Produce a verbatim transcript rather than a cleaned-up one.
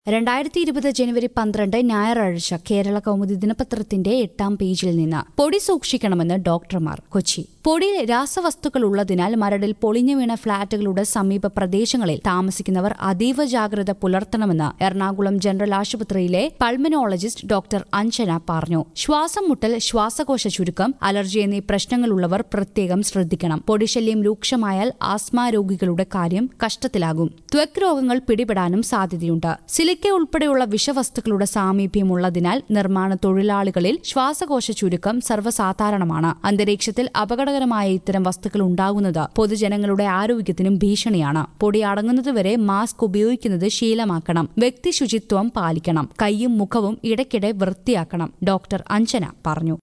രണ്ടായിരത്തി ഇരുപത് ജനുവരി പന്ത്രണ്ട് ഞായറാഴ്ച കേരള കൗമുദി ദിനപത്രത്തിന്റെ എട്ടാം പേജിൽ നിന്ന് പൊടി സൂക്ഷിക്കണമെന്ന് ഡോക്ടർമാർ. കൊച്ചി. പൊടിയിൽ രാസവസ്തുക്കൾ ഉള്ളതിനാൽ മരടിൽ പൊളിഞ്ഞു വീണ ഫ്ളാറ്റുകളുടെ സമീപ പ്രദേശങ്ങളിൽ താമസിക്കുന്നവർ അതീവ ജാഗ്രത പുലർത്തണമെന്ന് എറണാകുളം ജനറൽ ആശുപത്രിയിലെ പൾമനോളജിസ്റ്റ് ഡോക്ടർ അഞ്ജന പറഞ്ഞു. ശ്വാസം മുട്ടൽ, ശ്വാസകോശ ചുരുക്കം, അലർജി എന്നീ പ്രശ്നങ്ങളുള്ളവർ പ്രത്യേകം ശ്രദ്ധിക്കണം. പൊടിശല്യം രൂക്ഷമായാൽ ആസ്മ രോഗികളുടെ കാര്യം കഷ്ടത്തിലാകും. ത്വക്ക് രോഗങ്ങൾ പിടിപെടാനും സാധ്യതയുണ്ട്. സിലിക്ക ഉൾപ്പെടെയുള്ള വിഷവസ്തുക്കളുടെ സാമീപ്യമുള്ളതിനാൽ നിർമ്മാണ തൊഴിലാളികളിൽ ശ്വാസകോശ ചുരുക്കം സർവ്വസാധാരണമാണ്. അന്തരീക്ഷത്തിൽ അപകടകരമായ ഇത്തരം വസ്തുക്കൾ ഉണ്ടാകുന്നത് പൊതുജനങ്ങളുടെ ആരോഗ്യത്തിനും ഭീഷണിയാണ്. പൊടി അടങ്ങുന്നതുവരെ മാസ്ക് ഉപയോഗിക്കുന്നത് ശീലമാക്കണം. വ്യക്തി ശുചിത്വം പാലിക്കണം. കൈയും മുഖവും ഇടയ്ക്കിടെ വൃത്തിയാക്കണം. ഡോക്ടർ അഞ്ജന പറഞ്ഞു.